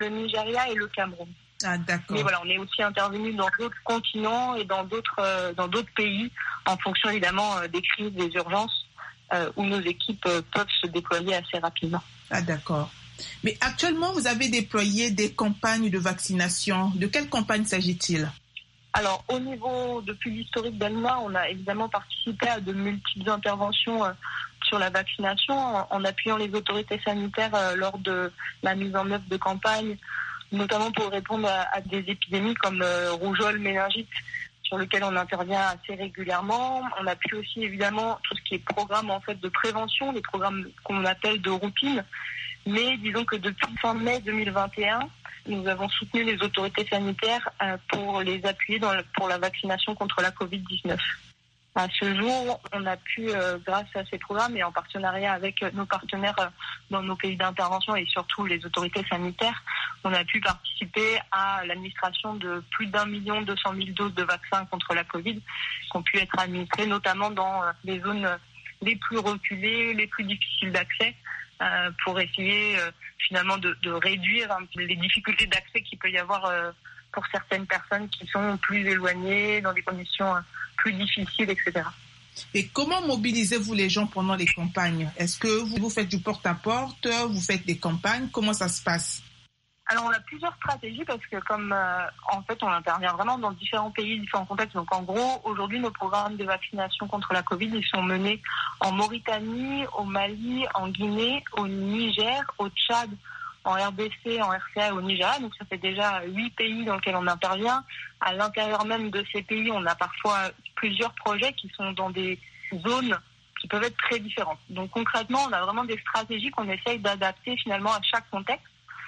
le Nigeria et le Cameroun. Ah, d'accord. Mais voilà, on est aussi intervenu dans d'autres continents et dans d'autres pays en fonction évidemment des crises, des urgences où nos équipes peuvent se déployer assez rapidement. Ah, d'accord. Mais actuellement, vous avez déployé des campagnes de vaccination. De quelle campagne s'agit-il ? Alors, depuis l'historique d'Alma, on a évidemment participé à de multiples interventions sur la vaccination en appuyant les autorités sanitaires lors de la mise en œuvre de campagnes, notamment pour répondre à des épidémies comme rougeole, méningite, sur lesquelles on intervient assez régulièrement. On appuie aussi évidemment tout ce qui est programme en fait de prévention, les programmes qu'on appelle de routine. Mais disons que depuis fin mai 2021, nous avons soutenu les autorités sanitaires pour les appuyer pour la vaccination contre la Covid-19. À ce jour, on a pu, grâce à ces programmes et en partenariat avec nos partenaires dans nos pays d'intervention et surtout les autorités sanitaires, on a pu participer à l'administration de plus d'1 200 000 doses de vaccins contre la Covid qui ont pu être administrées notamment dans les zones les plus reculées, les plus difficiles d'accès, pour essayer finalement de réduire les difficultés d'accès qu'il peut y avoir pour certaines personnes qui sont plus éloignées, dans des conditions plus difficiles, etc. Et comment mobilisez-vous les gens pendant les campagnes ? Est-ce que vous faites du porte-à-porte, vous faites des campagnes ? Comment ça se passe ? Alors, on a plusieurs stratégies parce que comme en fait, on intervient vraiment dans différents pays, différents contextes. Donc, en gros, aujourd'hui, nos programmes de vaccination contre la Covid, ils sont menés en Mauritanie, au Mali, en Guinée, au Niger, au Tchad, en RDC, en RCA et au Nigeria. Donc, ça fait déjà 8 pays dans lesquels on intervient. À l'intérieur même de ces pays, on a parfois plusieurs projets qui sont dans des zones qui peuvent être très différentes. Donc, concrètement, on a vraiment des stratégies qu'on essaye d'adapter finalement à chaque contexte.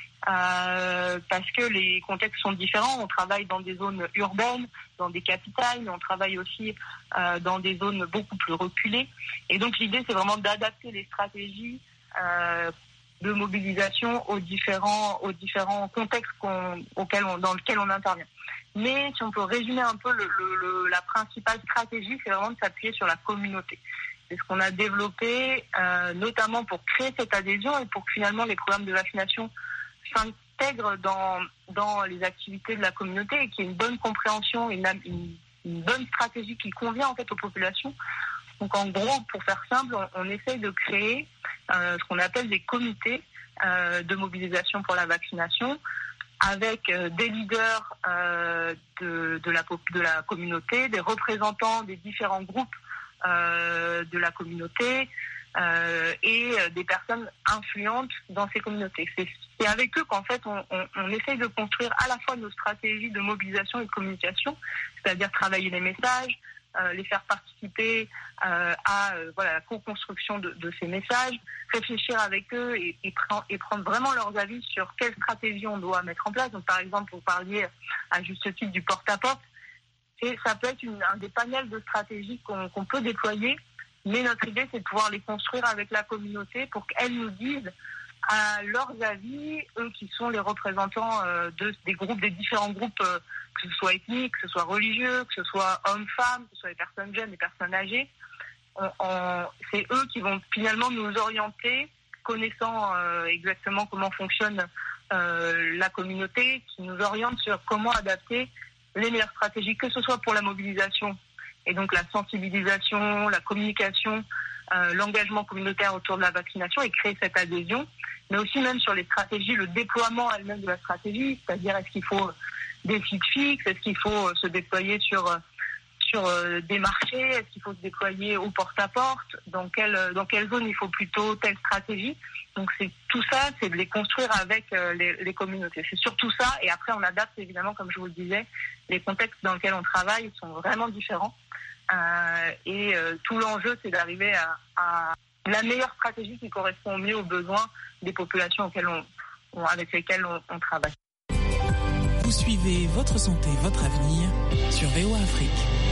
Parce que les contextes sont différents. On travaille dans des zones urbaines, dans des capitales, mais on travaille aussi dans des zones beaucoup plus reculées. Et donc l'idée, c'est vraiment d'adapter les stratégies de mobilisation aux différents contextes dans lesquels on intervient. Mais si on peut résumer un peu la principale stratégie, c'est vraiment de s'appuyer sur la communauté. C'est ce qu'on a développé, notamment pour créer cette adhésion et pour que finalement les programmes de vaccination s'intègrent dans les activités de la communauté et qu'il y ait une bonne compréhension, une bonne stratégie qui convient en fait aux populations. Donc en gros, pour faire simple, on essaye de créer ce qu'on appelle des comités de mobilisation pour la vaccination avec des leaders de la communauté, des représentants des différents groupes de la communauté et des personnes influentes dans ces communautés. C'est avec eux qu'en fait on essaye de construire à la fois nos stratégies de mobilisation et de communication, c'est-à-dire travailler les messages, les faire participer à la co-construction de ces messages, réfléchir avec eux et prendre vraiment leurs avis sur quelle stratégie on doit mettre en place. Donc par exemple, vous parliez à juste titre du porte-à-porte, et ça peut être un des panels de stratégies qu'on peut déployer, mais notre idée c'est de pouvoir les construire avec la communauté pour qu'elles nous disent à leurs avis, eux qui sont les représentants des différents groupes, que ce soit ethniques, que ce soit religieux, que ce soit hommes-femmes, que ce soit les personnes jeunes, les personnes âgées. C'est eux qui vont finalement nous orienter, connaissant exactement comment fonctionne la communauté, qui nous orientent sur comment adapter les meilleures stratégies, que ce soit pour la mobilisation et donc la sensibilisation, la communication, l'engagement communautaire autour de la vaccination et créer cette adhésion, mais aussi même sur les stratégies, le déploiement elle-même de la stratégie, c'est-à-dire est-ce qu'il faut des sites fixes, est-ce qu'il faut se déployer sur des marchés, est-ce qu'il faut se déployer au porte-à-porte, dans quelle zone il faut plutôt telle stratégie. Donc c'est tout ça, c'est de les construire avec les communautés. C'est surtout ça, et après on adapte évidemment, comme je vous le disais, les contextes dans lesquels on travaille sont vraiment différents. Et tout l'enjeu, c'est d'arriver à la meilleure stratégie qui correspond au mieux aux besoins des populations avec lesquelles on travaille. Vous suivez Votre Santé, Votre Avenir sur VOA Afrique.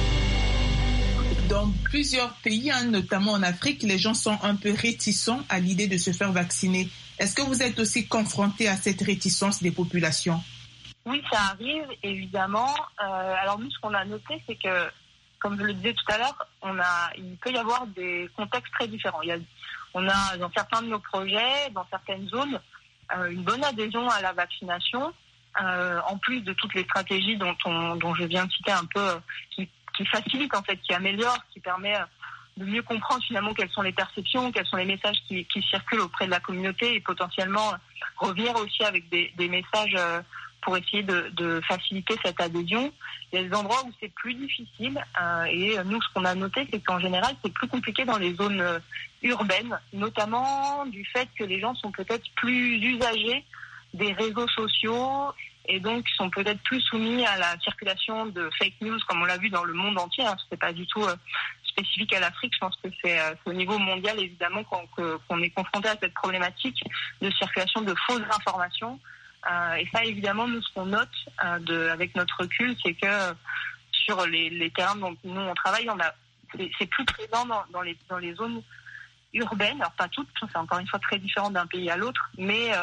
Dans plusieurs pays, notamment en Afrique, les gens sont un peu réticents à l'idée de se faire vacciner. Est-ce que vous êtes aussi confronté à cette réticence des populations ? Oui, ça arrive, évidemment. Alors nous, ce qu'on a noté, c'est que, comme je le disais tout à l'heure, il peut y avoir des contextes très différents. On a dans certains de nos projets, dans certaines zones, une bonne adhésion à la vaccination, en plus de toutes les stratégies dont je viens de citer un peu, qui facilitent en fait, qui améliorent, qui permet de mieux comprendre finalement quelles sont les perceptions, quels sont les messages qui circulent auprès de la communauté et potentiellement revenir aussi avec des messages pour essayer de faciliter cette adhésion. Il y a des endroits où c'est plus difficile et nous, ce qu'on a noté, c'est qu'en général, c'est plus compliqué dans les zones urbaines, notamment du fait que les gens sont peut-être plus usagers des réseaux sociaux et donc sont peut-être plus soumis à la circulation de fake news, comme on l'a vu dans le monde entier. C'est pas du tout spécifique à l'Afrique. Je pense que c'est au niveau mondial, évidemment, qu'on est confronté à cette problématique de circulation de fausses informations. Et ça, évidemment, nous, ce qu'on note avec notre recul, c'est que sur les terrains dont nous, on travaille, c'est plus présent dans les zones urbaines. Alors, pas toutes, c'est encore une fois très différent d'un pays à l'autre, mais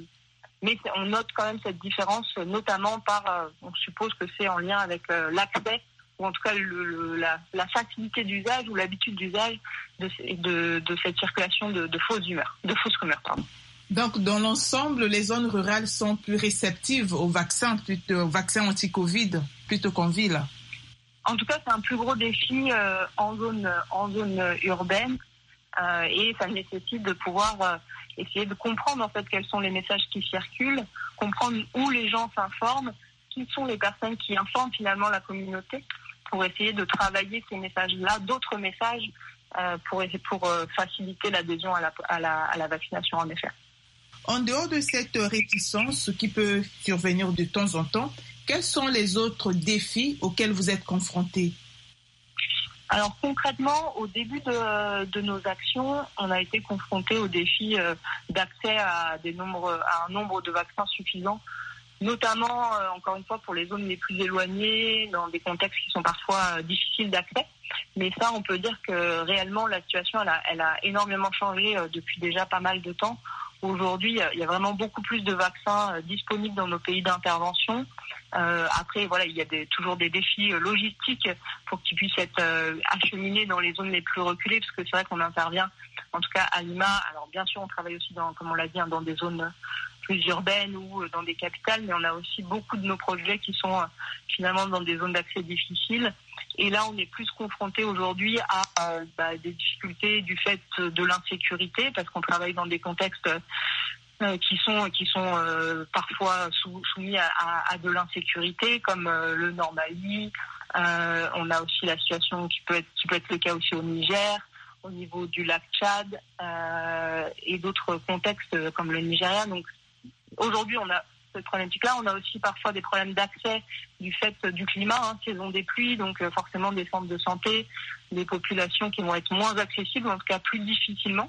on note quand même cette différence, notamment on suppose que c'est en lien avec l'accès, ou en tout cas la facilité d'usage ou l'habitude d'usage de cette circulation de fausses rumeurs. Donc, dans l'ensemble, les zones rurales sont plus réceptives au vaccin anti-Covid plutôt qu'en ville. En tout cas, c'est un plus gros défi en zone urbaine et ça nécessite de pouvoir essayer de comprendre en fait quels sont les messages qui circulent, comprendre où les gens s'informent, qui sont les personnes qui informent finalement la communauté, pour essayer de travailler ces messages-là, d'autres messages pour faciliter l'adhésion à la vaccination en effet. En dehors de cette réticence qui peut survenir de temps en temps, quels sont les autres défis auxquels vous êtes confrontés? Alors concrètement, au début de nos actions, on a été confrontés au défi d'accès à un nombre de vaccins suffisants, notamment, encore une fois, pour les zones les plus éloignées, dans des contextes qui sont parfois difficiles d'accès. Mais ça, on peut dire que réellement, la situation, elle a énormément changé depuis déjà pas mal de temps. Aujourd'hui, il y a vraiment beaucoup plus de vaccins disponibles dans nos pays d'intervention. Après, voilà, il y a toujours des défis logistiques pour qu'ils puissent être acheminés dans les zones les plus reculées, parce que c'est vrai qu'on intervient, en tout cas à Lima. Alors bien sûr, on travaille aussi comme on l'a dit, dans des zones plus urbaines ou dans des capitales, mais on a aussi beaucoup de nos projets qui sont finalement dans des zones d'accès difficiles. Et là, on est plus confronté aujourd'hui à des difficultés du fait de l'insécurité, parce qu'on travaille dans des contextes qui sont parfois soumis à de l'insécurité, comme le Nord Mali. On a aussi la situation qui peut être le cas aussi au Niger, au niveau du lac Tchad et d'autres contextes comme le Nigeria. Donc aujourd'hui, on a cette problématique-là. On a aussi parfois des problèmes d'accès du fait du climat, saison des pluies, donc forcément des centres de santé, des populations qui vont être moins accessibles, en tout cas plus difficilement.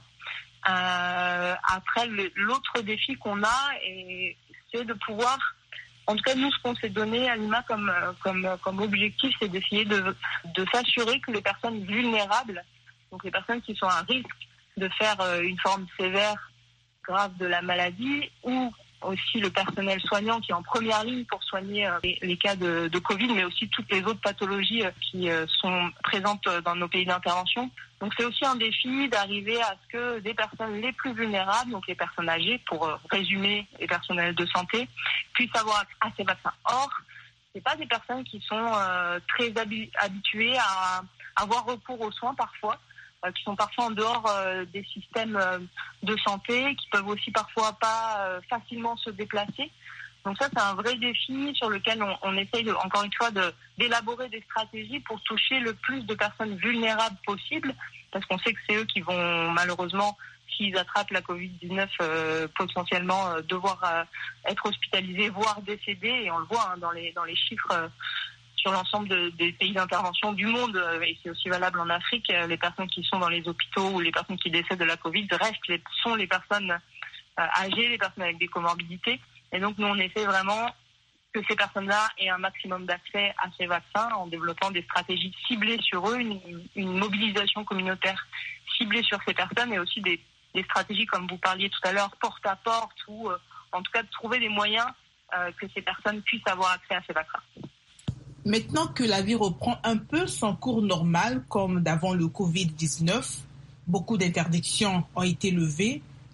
Après, l'autre défi qu'on a, c'est de pouvoir, en tout cas nous, ce qu'on s'est donné à Lima comme objectif, c'est d'essayer de s'assurer que les personnes vulnérables, donc les personnes qui sont à risque de faire une forme sévère, grave de la maladie, ou aussi le personnel soignant qui est en première ligne pour soigner les cas de Covid, mais aussi toutes les autres pathologies qui sont présentes dans nos pays d'intervention. Donc c'est aussi un défi d'arriver à ce que des personnes les plus vulnérables, donc les personnes âgées, pour résumer les personnels de santé, puissent avoir accès à ces vaccins. Or, c'est pas des personnes qui sont très habituées à avoir recours aux soins parfois, qui sont parfois en dehors des systèmes de santé, qui peuvent aussi parfois pas facilement se déplacer. Donc ça, c'est un vrai défi sur lequel on essaye, encore une fois, d'élaborer des stratégies pour toucher le plus de personnes vulnérables possible, parce qu'on sait que c'est eux qui vont malheureusement, s'ils attrapent la Covid-19, potentiellement devoir être hospitalisés, voire décédés, et on le voit dans les chiffres sur l'ensemble des pays d'intervention du monde, et c'est aussi valable en Afrique, les personnes qui sont dans les hôpitaux ou les personnes qui décèdent de la Covid sont les personnes âgées, les personnes avec des comorbidités. Et donc nous, on essaie vraiment que ces personnes-là aient un maximum d'accès à ces vaccins en développant des stratégies ciblées sur eux, une mobilisation communautaire ciblée sur ces personnes, et aussi des stratégies, comme vous parliez tout à l'heure, porte à porte, ou en tout cas de trouver des moyens que ces personnes puissent avoir accès à ces vaccins. Maintenant que la vie reprend un peu son cours normal, comme d'avant le Covid-19, beaucoup d'interdictions ont été levées.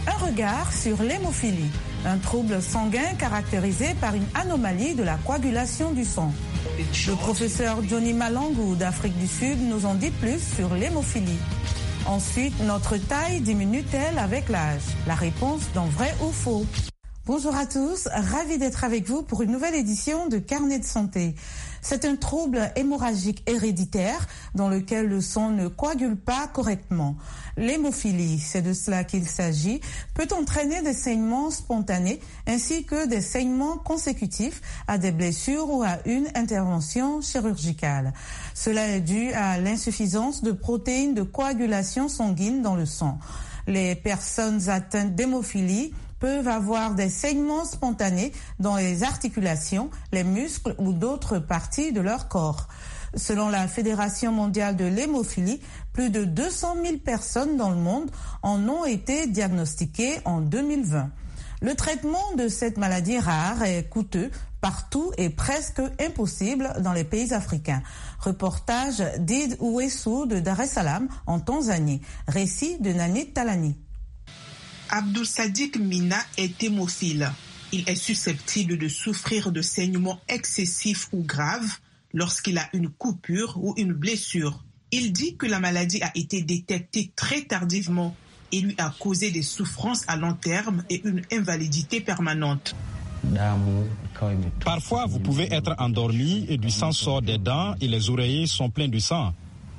Un regard sur l'hémophilie, un trouble sanguin caractérisé par une anomalie de la coagulation du sang. Le professeur Johnny Malangou d'Afrique du Sud nous en dit plus sur l'hémophilie. Ensuite, notre taille diminue-t-elle avec l'âge? La réponse dans vrai ou faux. Bonjour à tous, ravi d'être avec vous pour une nouvelle édition de Carnet de santé. C'est un trouble hémorragique héréditaire dans lequel le sang ne coagule pas correctement. L'hémophilie, c'est de cela qu'il s'agit, peut entraîner des saignements spontanés ainsi que des saignements consécutifs à des blessures ou à une intervention chirurgicale. Cela est dû à l'insuffisance de protéines de coagulation sanguine dans le sang. Les personnes atteintes d'hémophilie peuvent avoir des saignements spontanés dans les articulations, les muscles ou d'autres parties de leur corps. Selon la Fédération mondiale de l'hémophilie, plus de 200 000 personnes dans le monde en ont été diagnostiquées en 2020. Le traitement de cette maladie rare est coûteux partout et presque impossible dans les pays africains. Reportage d'Id Ouessou de Dar es Salaam en Tanzanie. Récit de Nanit Talani. Abdul Sadiq Mina est hémophile. Il est susceptible de souffrir de saignements excessifs ou graves lorsqu'il a une coupure ou une blessure. Il dit que la maladie a été détectée très tardivement et lui a causé des souffrances à long terme et une invalidité permanente. Parfois, vous pouvez être endormi et du sang sort des dents et les oreillers sont pleins de sang.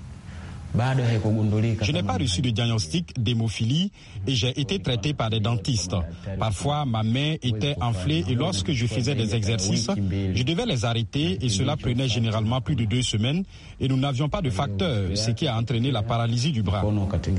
Je n'ai pas reçu de diagnostic d'hémophilie et j'ai été traité par des dentistes. Parfois, ma main était enflée et lorsque je faisais des exercices, je devais les arrêter et cela prenait généralement plus de 2 semaines et nous n'avions pas de facteur, ce qui a entraîné la paralysie du bras.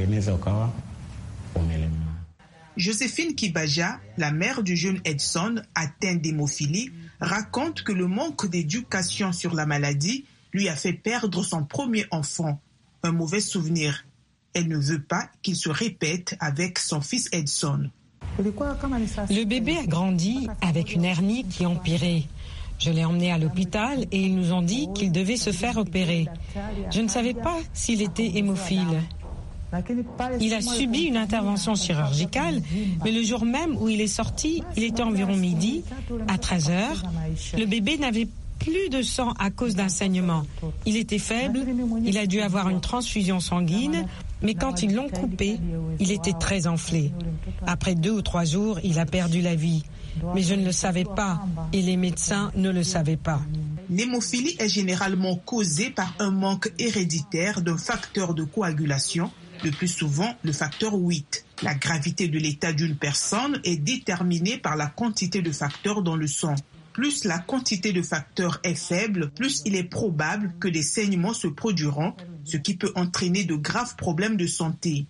Joséphine Kibaja, la mère du jeune Edson atteint d'hémophilie, raconte que le manque d'éducation sur la maladie lui a fait perdre son premier enfant. Un mauvais souvenir. Elle ne veut pas qu'il se répète avec son fils Edson. Le bébé a grandi avec une hernie qui empirait. Je l'ai emmené à l'hôpital et ils nous ont dit qu'il devait se faire opérer. Je ne savais pas s'il était hémophile. Il a subi une intervention chirurgicale, mais le jour même où il est sorti, il était environ midi, à 13h. Le bébé n'avait plus de sang à cause d'un saignement. Il était faible, il a dû avoir une transfusion sanguine, mais quand ils l'ont coupé, il était très enflé. Après 2 ou 3 jours, il a perdu la vie. Mais je ne le savais pas et les médecins ne le savaient pas. L'hémophilie est généralement causée par un manque héréditaire d'un facteur de coagulation, le plus souvent le facteur 8. La gravité de l'état d'une personne est déterminée par la quantité de facteurs dans le sang. Plus la quantité de facteurs est faible, plus il est probable que des saignements se produiront, ce qui peut entraîner de graves problèmes de santé.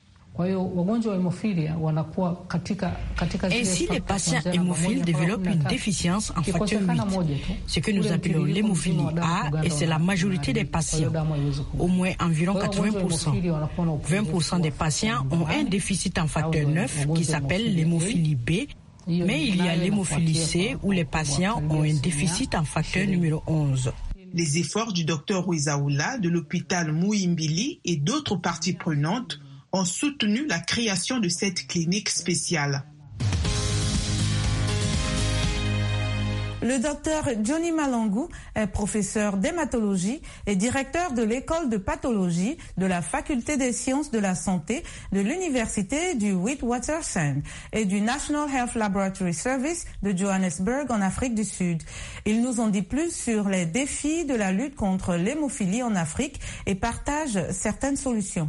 Ainsi, les patients hémophiles développent une déficience en facteur 8, ce que nous appelons l'hémophilie A, et c'est la majorité des patients, au moins environ 80%. 20% des patients ont un déficit en facteur 9 qui s'appelle l'hémophilie B, mais il y a l'hémophilie C où les patients ont un déficit en facteur numéro 11. Les efforts du Dr Ouizaoula de l'hôpital Muhimbili et d'autres parties prenantes ont soutenu la création de cette clinique spéciale. Le docteur Johnny Malangou est professeur d'hématologie et directeur de l'école de pathologie de la faculté des sciences de la santé de l'université du Witwatersrand et du National Health Laboratory Service de Johannesburg en Afrique du Sud. Il nous en dit plus sur les défis de la lutte contre l'hémophilie en Afrique et partage certaines solutions.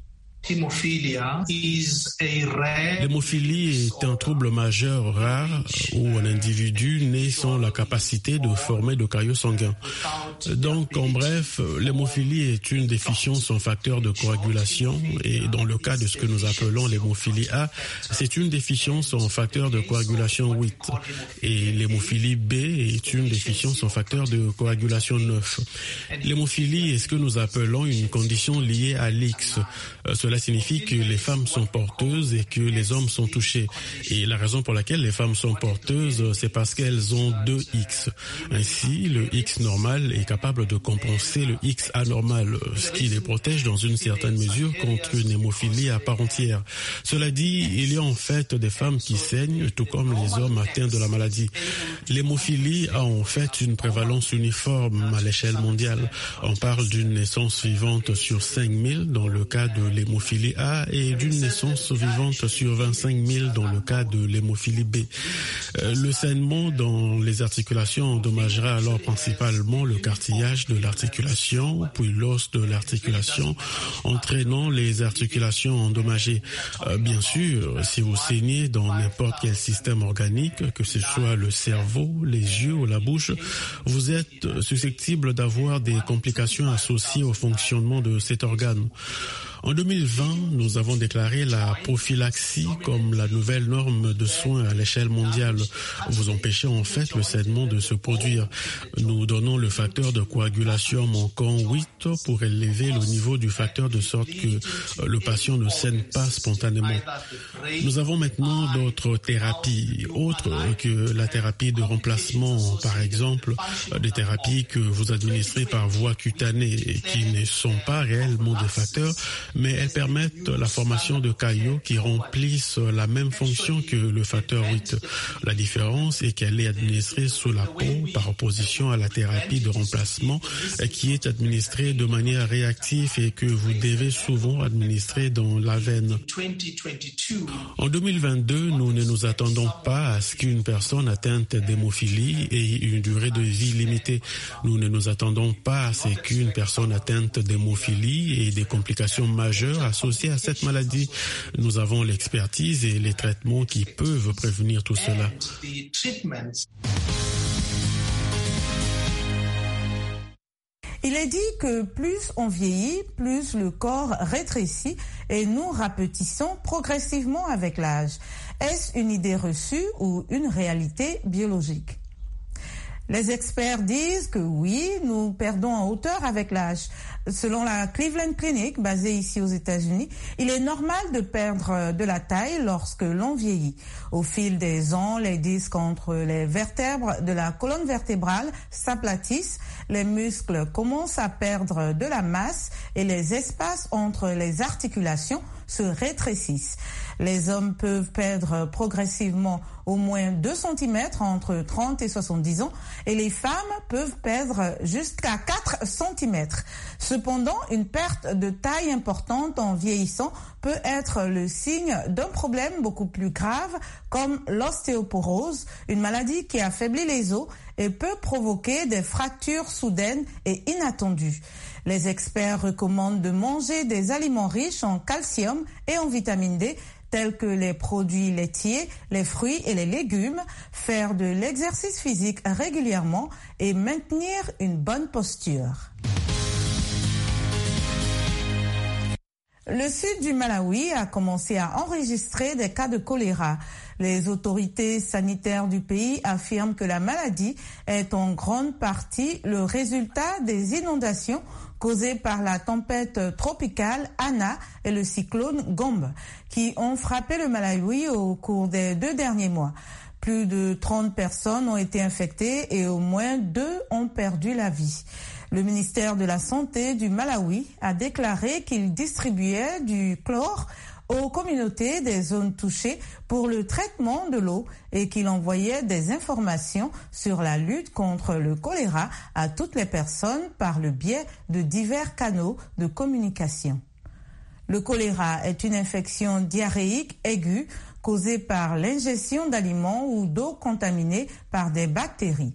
L'hémophilie est un trouble majeur rare où un individu naît sans la capacité de former de caillots sanguins. Donc, en bref, l'hémophilie est une déficience en facteur de coagulation et dans le cas de ce que nous appelons l'hémophilie A, c'est une déficience en facteur de coagulation 8 et l'hémophilie B est une déficience en facteur de coagulation 9. L'hémophilie est ce que nous appelons une condition liée à l'X. Cela signifie que les femmes sont porteuses et que les hommes sont touchés. Et la raison pour laquelle les femmes sont porteuses, c'est parce qu'elles ont ont 2 X. Ainsi, le X normal est capable de compenser le X anormal, ce qui les protège dans une certaine mesure contre une hémophilie à part entière. Cela dit, il y a en fait des femmes qui saignent, tout comme les hommes atteints de la maladie. L'hémophilie a en fait une prévalence uniforme à l'échelle mondiale. On parle d'une naissance vivante sur 5000 dans le cas de l'hémophilie A et d'une naissance vivante sur 25 000 dans le cas de l'hémophilie B. Le saignement dans les articulations endommagera alors principalement le cartilage de l'articulation, puis l'os de l'articulation, entraînant les articulations endommagées. Bien sûr, si vous saignez dans n'importe quel système organique, que ce soit le cerveau, les yeux ou la bouche, vous êtes susceptible d'avoir des complications associées au fonctionnement de cet organe. En 2020, nous avons déclaré la prophylaxie comme la nouvelle norme de soins à l'échelle mondiale. Vous empêchez en fait le saignement de se produire. Nous donnons le facteur de coagulation manquant 8 pour élever le niveau du facteur de sorte que le patient ne saigne pas spontanément. Nous avons maintenant d'autres thérapies, autres que la thérapie de remplacement, par exemple, des thérapies que vous administrez par voie cutanée et qui ne sont pas réellement des facteurs, mais elles permettent la formation de caillots qui remplissent la même fonction que le facteur 8. La différence est qu'elle est administrée sous la peau par opposition à la thérapie de remplacement qui est administrée de manière réactive et que vous devez souvent administrer dans la veine. En 2022, nous ne nous attendons pas à ce qu'une personne atteinte d'hémophilie ait une durée de vie limitée. Nous ne nous attendons pas à ce qu'une personne atteinte d'hémophilie ait des complications majeures associées à cette maladie. Nous avons l'expertise et les traitements qui peuvent prévenir tout cela. Il est dit que plus on vieillit, plus le corps rétrécit et nous rapetissons progressivement avec l'âge. Est-ce une idée reçue ou une réalité biologique ? Les experts disent que oui, nous perdons en hauteur avec l'âge. Selon la Cleveland Clinic, basée ici aux États-Unis, il est normal de perdre de la taille lorsque l'on vieillit. Au fil des ans, les disques entre les vertèbres de la colonne vertébrale s'aplatissent, les muscles commencent à perdre de la masse et les espaces entre les articulations se rétrécissent. Les hommes peuvent perdre progressivement au moins 2 cm entre 30 et 70 ans et les femmes peuvent perdre jusqu'à 4 cm. Cependant, une perte de taille importante en vieillissant peut être le signe d'un problème beaucoup plus grave comme l'ostéoporose, une maladie qui affaiblit les os et peut provoquer des fractures soudaines et inattendues. Les experts recommandent de manger des aliments riches en calcium et en vitamine D, tels que les produits laitiers, les fruits et les légumes, faire de l'exercice physique régulièrement et maintenir une bonne posture. Le sud du Malawi a commencé à enregistrer des cas de choléra. Les autorités sanitaires du pays affirment que la maladie est en grande partie le résultat des inondations causées par la tempête tropicale Ana et le cyclone Gombe, qui ont frappé le Malawi au cours des 2 derniers mois. Plus de 30 personnes ont été infectées et au moins 2 ont perdu la vie. Le ministère de la Santé du Malawi a déclaré qu'il distribuait du chlore aux communautés des zones touchées pour le traitement de l'eau et qu'il envoyait des informations sur la lutte contre le choléra à toutes les personnes par le biais de divers canaux de communication. Le choléra est une infection diarrhéique aiguë causée par l'ingestion d'aliments ou d'eau contaminée par des bactéries.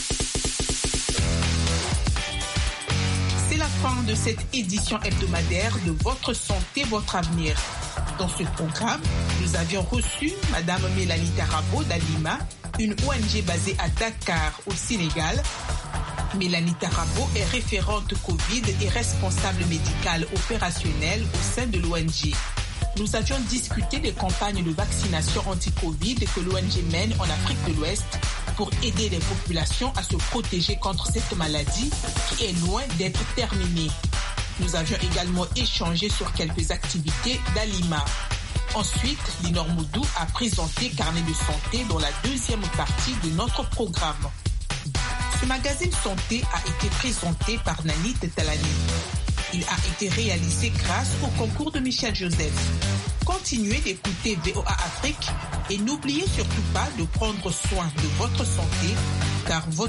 C'est la fin de cette édition hebdomadaire de Votre Santé, Votre Avenir. Dans ce programme, nous avions reçu Madame Mélanie Tarabo d'Alima, une ONG basée à Dakar, au Sénégal. Mélanie Tarabo est référente Covid et responsable médicale opérationnelle au sein de l'ONG. Nous avions discuté des campagnes de vaccination anti-Covid que l'ONG mène en Afrique de l'Ouest pour aider les populations à se protéger contre cette maladie qui est loin d'être terminée. Nous avions également échangé sur quelques activités d'Alima. Ensuite, Linor Moudou a présenté Carnet de santé dans la deuxième partie de notre programme. Ce magazine santé a été présenté par Nanit Talani. Il a été réalisé grâce au concours de Michel Joseph. Continuez d'écouter VOA Afrique et n'oubliez surtout pas de prendre soin de votre santé car votre